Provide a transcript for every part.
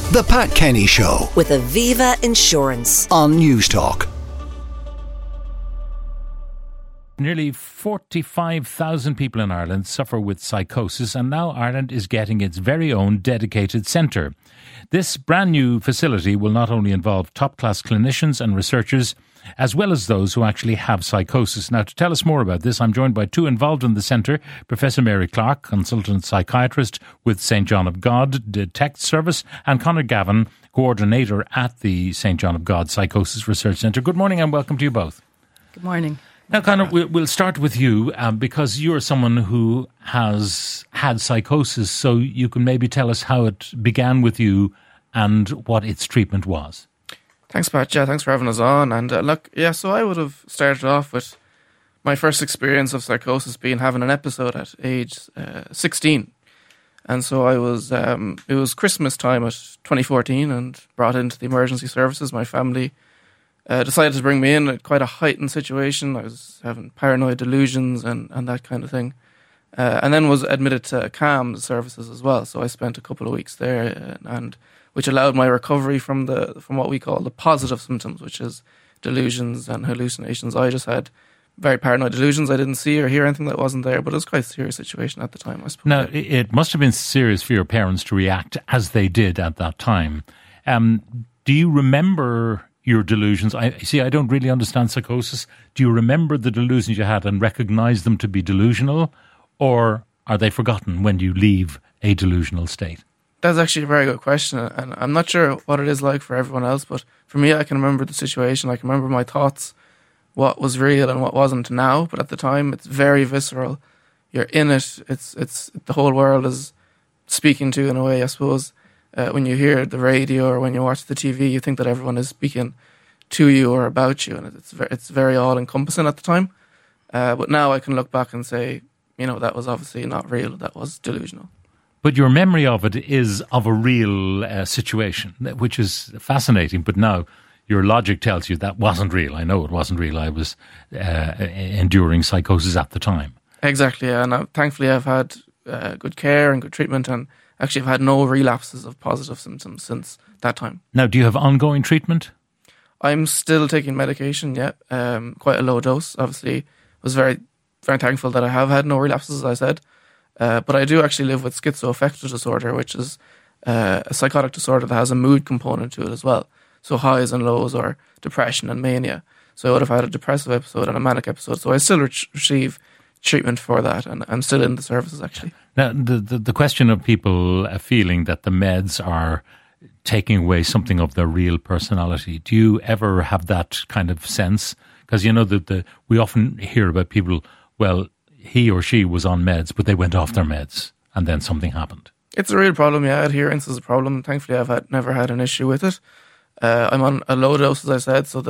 The Pat Kenny Show with Aviva Insurance on Newstalk. Nearly 45,000 people in Ireland suffer with psychosis, and now Ireland is getting its very own dedicated centre. This brand new facility will not only involve top-class clinicians and researchers, as well as those who actually have psychosis. Now, to tell us more about this, I'm joined by two involved in the centre, Professor Mary Clark, consultant psychiatrist with St John of God Detect Service, and Conor Gavin, coordinator at the St John of God Psychosis Research Centre. Good morning and welcome to you both. Good morning. Now, Conor, we'll start with you because you're someone who has had psychosis, so you can maybe tell us how it began with you and what its treatment was. Thanks, Pat. Yeah, thanks for having us on. And so I would have started off with my first experience of psychosis being having an episode at age 16. And so I was, it was Christmas time at 2014 and brought into the emergency services. My family decided to bring me in at quite a heightened situation. I was having paranoid delusions and that kind of thing. And then was admitted to CAM services as well. So I spent a couple of weeks there and which allowed my recovery from what we call the positive symptoms, which is delusions and hallucinations. I just had very paranoid delusions. I didn't see or hear anything that wasn't there, but it was quite a serious situation at the time, I suppose. Now, it must have been serious for your parents to react as they did at that time. Do you remember your delusions? I don't really understand psychosis. Do you remember the delusions you had and recognize them to be delusional, or are they forgotten when you leave a delusional state? That's actually a very good question, and I'm not sure what it is like for everyone else, but for me, I can remember the situation. I can remember my thoughts, what was real and what wasn't now, but at the time, it's very visceral. You're in it. It's the whole world is speaking to you in a way, I suppose. When you hear the radio or when you watch the TV, you think that everyone is speaking to you or about you, and it's very all-encompassing at the time. But now I can look back and say, that was obviously not real. That was delusional. But your memory of it is of a real situation, which is fascinating. But now your logic tells you that wasn't real. I know it wasn't real. I was enduring psychosis at the time. Exactly, yeah. And thankfully I've had good care and good treatment, and actually I've had no relapses of positive symptoms since that time. Now, do you have ongoing treatment? I'm still taking medication, yeah. Quite a low dose. Obviously, was very, very thankful that I have had no relapses, as I said. But I do actually live with schizoaffective disorder, which is a psychotic disorder that has a mood component to it as well. So highs and lows, or depression and mania. So I would have had a depressive episode and a manic episode. So I still receive treatment for that, and I'm still in the services, actually. Now, the question of people feeling that the meds are taking away something of their real personality, do you ever have that kind of sense? Because, we often hear about people, well, he or she was on meds, but they went off their meds, and then something happened. It's a real problem, yeah. Adherence is a problem. Thankfully, I've never had an issue with it. I'm on a low dose, as I said, so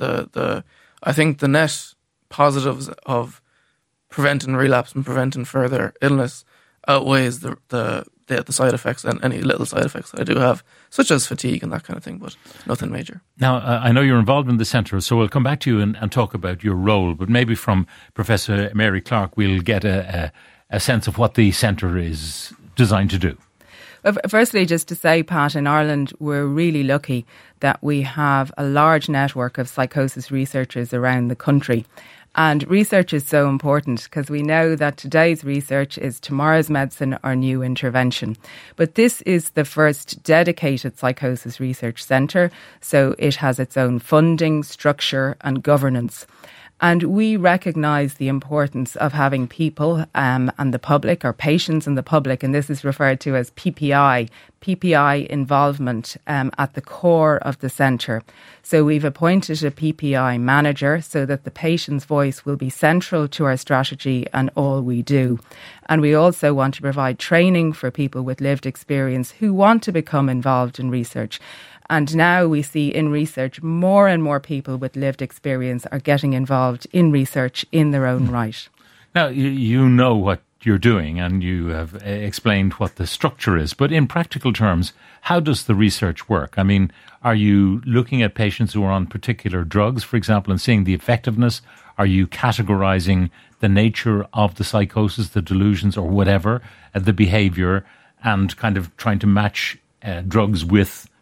I think the net positives of preventing relapse and preventing further illness outweighs the side effects and any little side effects that I do have, such as fatigue and that kind of thing, but nothing major. Now, I know you're involved in the centre, so we'll come back to you and talk about your role, but maybe from Professor Mary Clark, we'll get a sense of what the centre is designed to do. Well, firstly, just to say, Pat, in Ireland, we're really lucky that we have a large network of psychosis researchers around the country. And research is so important because we know that today's research is tomorrow's medicine or new intervention. But this is the first dedicated psychosis research centre, so it has its own funding, structure and governance. And we recognise the importance of having people and the public, or patients and the public, and this is referred to as PPI involvement at the core of the centre. So we've appointed a PPI manager so that the patient's voice will be central to our strategy and all we do. And we also want to provide training for people with lived experience who want to become involved in research. And now we see in research more and more people with lived experience are getting involved in research in their own right. Now, you know what you're doing and you have explained what the structure is. But in practical terms, how does the research work? I mean, are you looking at patients who are on particular drugs, for example, and seeing the effectiveness? Are you categorizing the nature of the psychosis, the delusions or whatever, the behavior, and kind of trying to match drugs with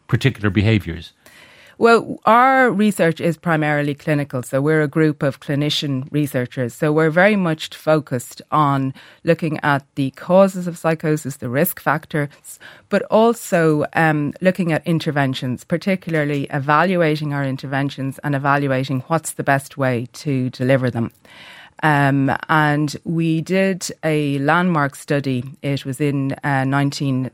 particular behaviours? Well, our research is primarily clinical, so we're a group of clinician researchers. So we're very much focused on looking at the causes of psychosis, the risk factors, but also looking at interventions, particularly evaluating our interventions and evaluating what's the best way to deliver them. And we did a landmark study. It was in between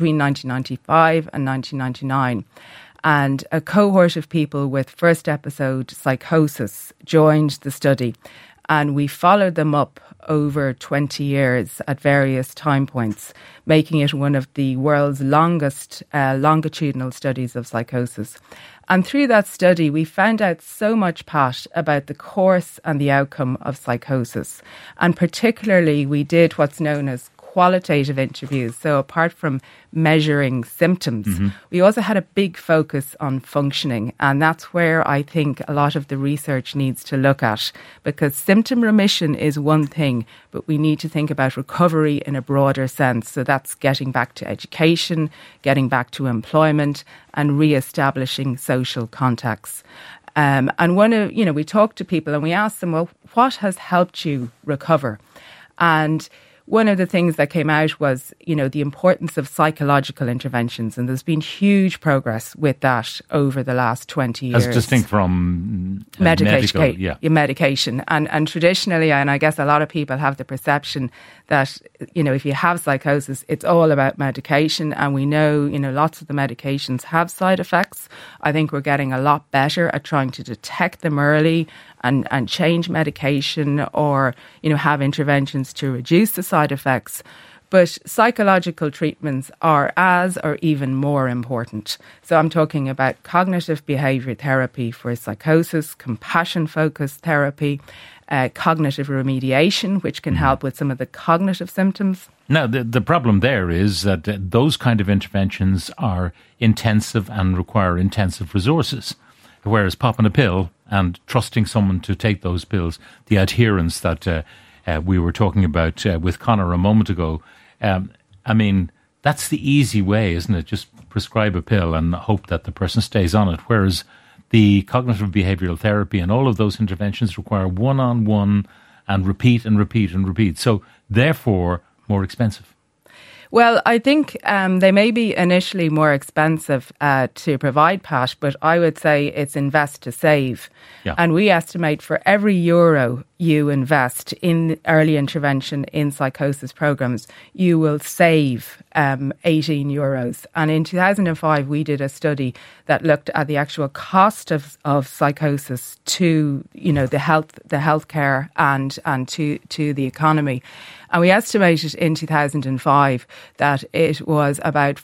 1995 and 1999. And a cohort of people with first episode psychosis joined the study. And we followed them up over 20 years at various time points, making it one of the world's longest longitudinal studies of psychosis. And through that study, we found out so much, Pat, about the course and the outcome of psychosis. And particularly, we did what's known as qualitative interviews. So apart from measuring symptoms, we also had a big focus on functioning. And that's where I think a lot of the research needs to look at, because symptom remission is one thing, but we need to think about recovery in a broader sense. So that's getting back to education, getting back to employment, and re-establishing social contacts. And we talked to people and we asked them, well, what has helped you recover? And one of the things that came out was, the importance of psychological interventions. And there's been huge progress with that over the last 20 years. As distinct from medication. And traditionally, and I guess a lot of people have the perception that, if you have psychosis, it's all about medication. And we know, lots of the medications have side effects. I think we're getting a lot better at trying to detect them early and change medication or, have interventions to reduce the side effects. But psychological treatments are as or even more important. So I'm talking about cognitive behaviour therapy for psychosis, compassion-focused therapy, cognitive remediation, which can help with some of the cognitive symptoms. Now, the problem there is that those kind of interventions are intensive and require intensive resources. Whereas popping a pill and trusting someone to take those pills, the adherence that we were talking about with Conor a moment ago, that's the easy way, isn't it? Just prescribe a pill and hope that the person stays on it. Whereas the cognitive behavioural therapy and all of those interventions require one-on-one and repeat and repeat and repeat. So therefore, more expensive. Well, I think they may be initially more expensive to provide, Pat, but I would say it's invest to save. Yeah. And we estimate for every euro you invest in early intervention in psychosis programs, you will save 18 euros. And in 2005, we did a study that looked at the actual cost of psychosis to, the healthcare and to the economy. And we estimated in 2005 that it was about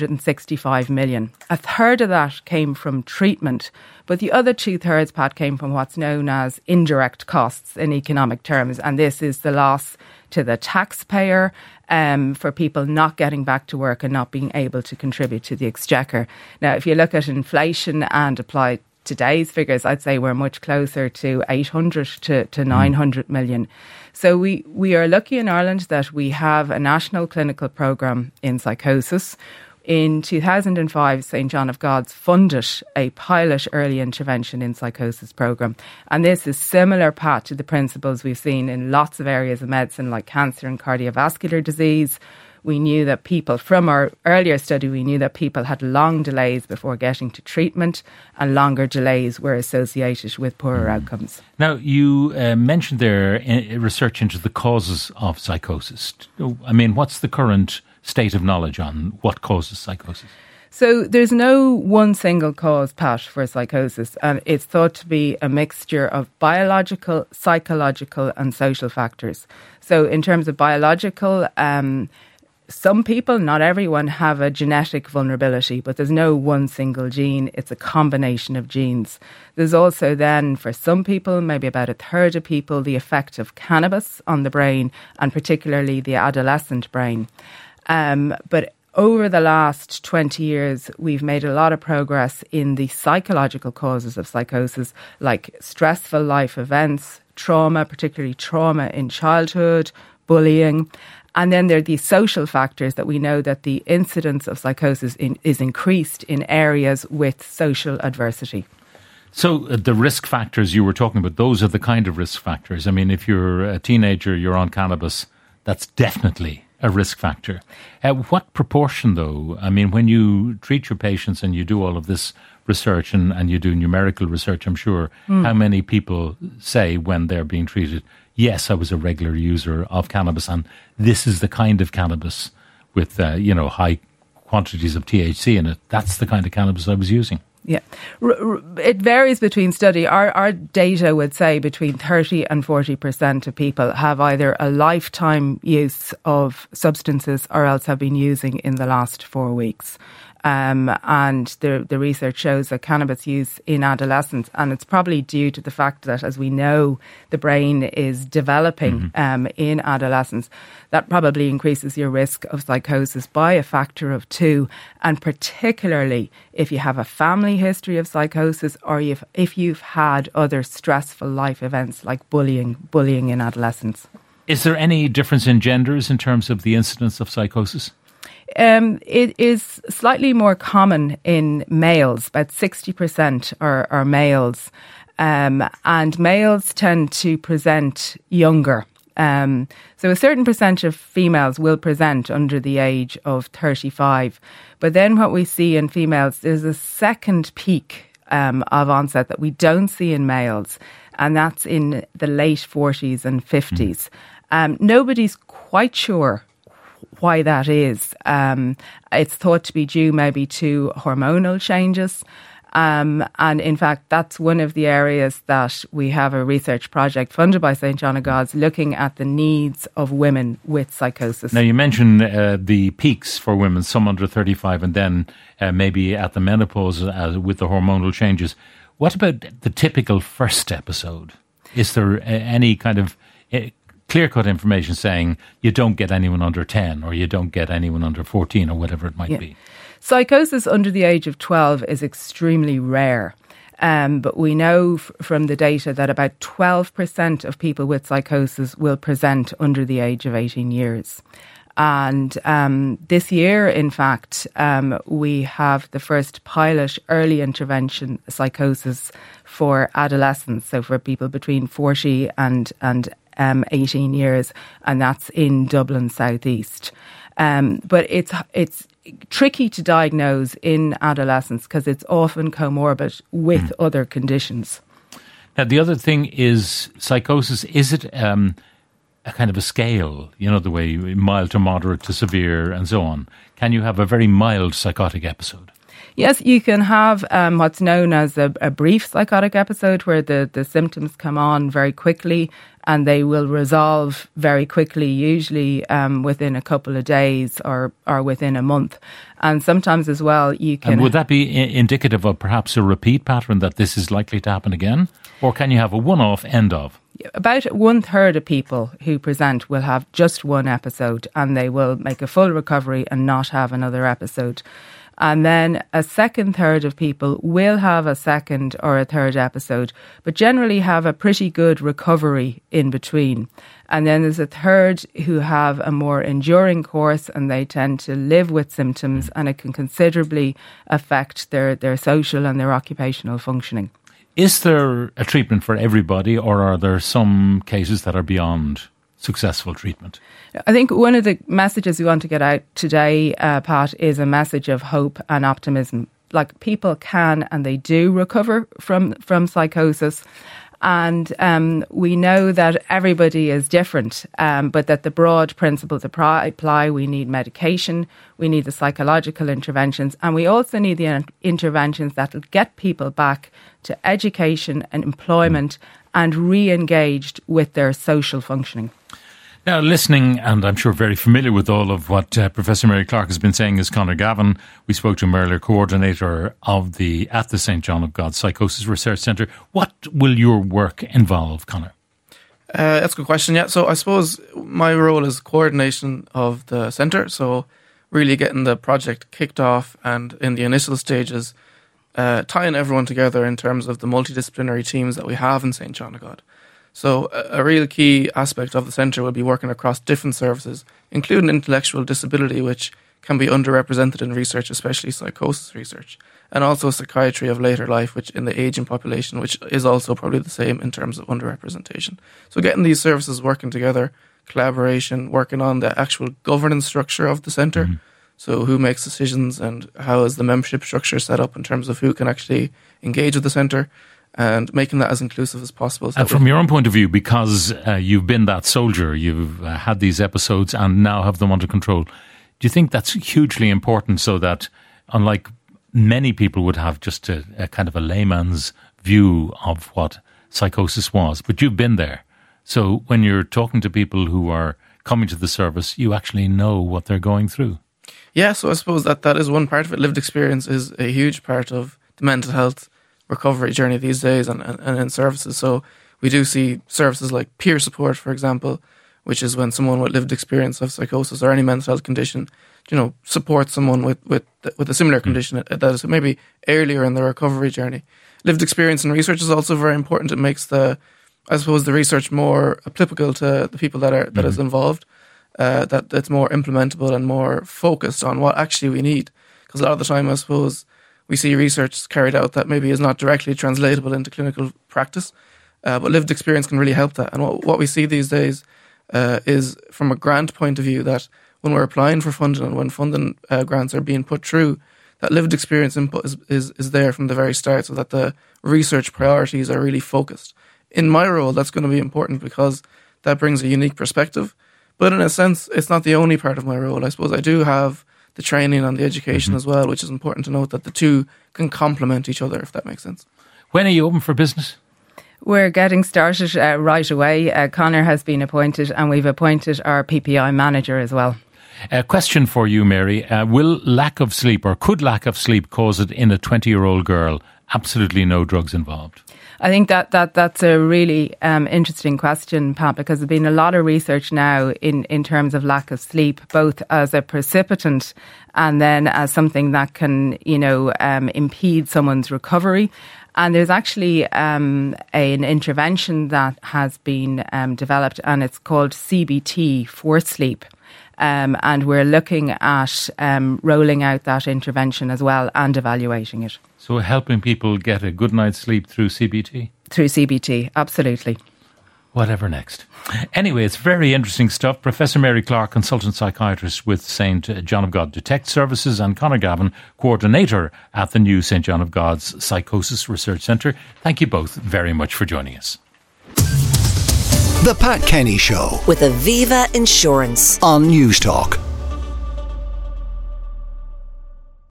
465 million. A third of that came from treatment, but the other 2/3, Pat, came from what's known as indirect costs in economic terms. And this is the loss to the taxpayer for people not getting back to work and not being able to contribute to the exchequer. Now, if you look at inflation and apply today's figures, I'd say we're much closer to 800 to 900 million. So we are lucky in Ireland that we have a national clinical programme in psychosis. In 2005, St John of God's funded a pilot early intervention in psychosis programme. And this is similar, Pat, to the principles we've seen in lots of areas of medicine like cancer and cardiovascular disease. We knew that people, from our earlier study, we knew that people had long delays before getting to treatment, and longer delays were associated with poorer outcomes. Now, you mentioned there research into the causes of psychosis. What's the current state of knowledge on what causes psychosis? So there's no one single cause, Pat, for psychosis, and it's thought to be a mixture of biological, psychological and social factors. So in terms of biological, some people, not everyone, have a genetic vulnerability, but there's no one single gene. It's a combination of genes. There's also then, for some people, maybe about a third of people, the effect of cannabis on the brain, and particularly the adolescent brain. But over the last 20 years, we've made a lot of progress in the psychological causes of psychosis, like stressful life events, trauma, particularly trauma in childhood, bullying. And then there are these social factors that we know that the incidence of psychosis is increased in areas with social adversity. So the risk factors you were talking about, those are the kind of risk factors. I mean, if you're a teenager, you're on cannabis, that's definitely a risk factor. What proportion, though? I mean, when you treat your patients and you do all of this research and you do numerical research, I'm sure, how many people say when they're being treated, yes, I was a regular user of cannabis and this is the kind of cannabis with, high quantities of THC in it. That's the kind of cannabis I was using. Yeah, it varies between study. Our data would say between 30 and 40% of people have either a lifetime use of substances or else have been using in the last 4 weeks. And the research shows that cannabis use in adolescence, and it's probably due to the fact that, as we know, the brain is developing in adolescence. That probably increases your risk of psychosis by a factor of 2, and particularly if you have a family history of psychosis or if you've had other stressful life events like bullying in adolescence. Is there any difference in genders in terms of the incidence of psychosis? It is slightly more common in males. About 60% are males, and males tend to present younger. So a certain percentage of females will present under the age of 35. But then what we see in females is a second peak of onset that we don't see in males, and that's in the late 40s and 50s. Nobody's quite sure why that is. It's thought to be due maybe to hormonal changes. And in fact, that's one of the areas that we have a research project funded by St. John of God's looking at the needs of women with psychosis. Now, you mentioned the peaks for women, some under 35, and then maybe at the menopause with the hormonal changes. What about the typical first episode? Is there any kind of clear-cut information saying you don't get anyone under 10 or you don't get anyone under 14 or whatever it might be? Psychosis under the age of 12 is extremely rare. But we know from the data that about 12% of people with psychosis will present under the age of 18 years. And this year, in fact, we have the first pilot early intervention psychosis for adolescents, so for people between 40 and 18 years, and that's in Dublin Southeast. But it's tricky to diagnose in adolescence because it's often comorbid with other conditions. Now, the other thing is psychosis. Is it a kind of a scale, the way mild to moderate to severe and so on? Can you have a very mild psychotic episode? Yes, you can have what's known as a brief psychotic episode where the symptoms come on very quickly and they will resolve very quickly, usually within a couple of days or within a month. And sometimes as well you can... And would that be indicative of perhaps a repeat pattern that this is likely to happen again? Or can you have a one-off, end of? About 1/3 of people who present will have just one episode and they will make a full recovery and not have another episode. And then a second third of people will have a second or a third episode, but generally have a pretty good recovery in between. And then there's a third who have a more enduring course and they tend to live with symptoms and it can considerably affect their social and their occupational functioning. Is there a treatment for everybody or are there some cases that are beyond successful treatment? I think one of the messages we want to get out today, Pat, is a message of hope and optimism. Like people can and they do recover from psychosis. And we know that everybody is different, but that the broad principles apply. We need medication, we need the psychological interventions, and we also need the interventions that will get people back to education and employment and re-engaged with their social functioning. Now, listening, and I'm sure very familiar with all of what Professor Mary Clark has been saying, is Conor Gavin. We spoke to him earlier, coordinator at the St. John of God Psychosis Research Centre. What will your work involve, Conor? That's a good question, yeah. So I suppose my role is coordination of the centre, so really getting the project kicked off and in the initial stages, tying everyone together in terms of the multidisciplinary teams that we have in St. John of God. So a real key aspect of the centre will be working across different services, including intellectual disability, which can be underrepresented in research, especially psychosis research, and also psychiatry of later life, which in the ageing population, which is also probably the same in terms of underrepresentation. So getting these services working together, collaboration, working on the actual governance structure of the centre. Mm-hmm. So who makes decisions and how is the membership structure set up in terms of who can actually engage with the centre, and making that as inclusive as possible. And from your own point of view, because you've been that soldier, you've had these episodes and now have them under control, do you think that's hugely important so that, unlike many people would have just a kind of a layman's view of what psychosis was, but you've been there. So when you're talking to people who are coming to the service, you actually know what they're going through. Yeah, so I suppose that is one part of it. Lived experience is a huge part of the mental health recovery journey these days and in services. So we do see services like peer support, for example, which is when someone with lived experience of psychosis or any mental health condition, supports someone with a similar condition that is maybe earlier in the recovery journey. Lived experience in research is also very important. It makes the research more applicable to the people that is involved. That it's more implementable and more focused on what actually we need. Because a lot of the time, I suppose, we see research carried out that maybe is not directly translatable into clinical practice, but lived experience can really help that. And what we see these days is, from a grant point of view, that when we're applying for funding and when funding grants are being put through, that lived experience input is there from the very start, so that the research priorities are really focused. In my role, that's going to be important because that brings a unique perspective. But in a sense, it's not the only part of my role. I suppose I do have the training and the education as well, which is important to note that the two can complement each other, if that makes sense. When are you open for business? We're getting started right away. Conor has been appointed and we've appointed our PPI manager as well. A question for you, Mary. Will lack of sleep, or could lack of sleep, cause it in a 20-year-old girl? Absolutely no drugs involved. I think that's a really interesting question, Pat, because there's been a lot of research now in terms of lack of sleep, both as a precipitant and then as something that can, impede someone's recovery. And there's actually an intervention that has been developed, and it's called CBT for sleep. And we're looking at rolling out that intervention as well and evaluating it. So helping people get a good night's sleep through CBT? Through CBT, absolutely. Whatever next. Anyway, it's very interesting stuff. Professor Mary Clark, consultant psychiatrist with St. John of God Detect Services, and Conor Gavin, coordinator at the new St. John of God's Psychosis Research Centre. Thank you both very much for joining us. The Pat Kenny Show with Aviva Insurance on News Talk.